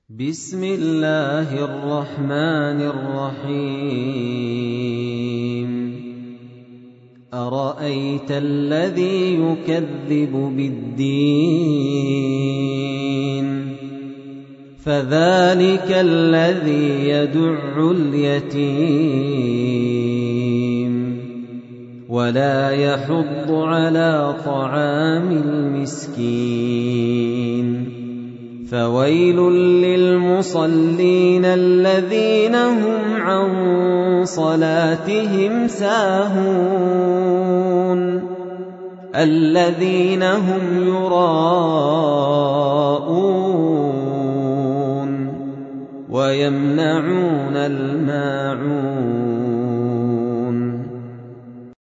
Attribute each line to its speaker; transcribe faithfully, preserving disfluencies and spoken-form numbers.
Speaker 1: بسم الله الرحمن الرحيم أرأيت الذي يكذب بالدين فذلك الذي يدع اليتيم ولا يحض على طعام المسكين فويل للمصلين الذين هم عن صلاتهم ساهون الذين هم يراءون ويمنعون الماعون